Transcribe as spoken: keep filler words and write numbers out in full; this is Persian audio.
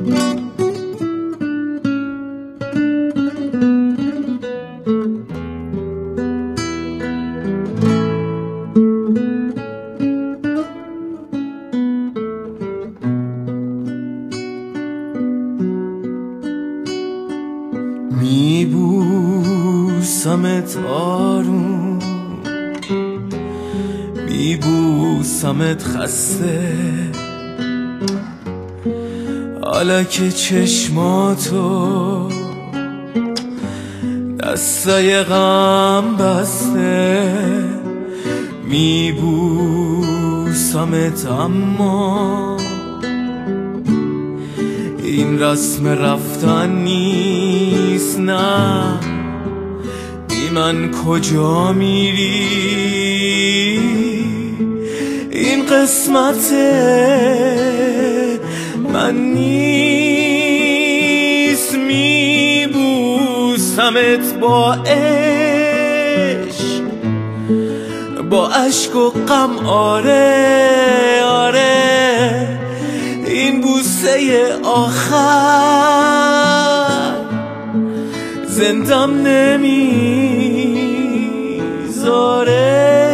میبوسمت آروم، میبوسمت خسته، حالا که چشماتو دستای غم بسته. میبوسمت اما این رسم رفتن نیست، نه بی من کجا میری؟ این قسمت من نیست. میبوسمت با عشق، با عشق و غم، آره آره، این بوسه آخر زندم نمیذاره.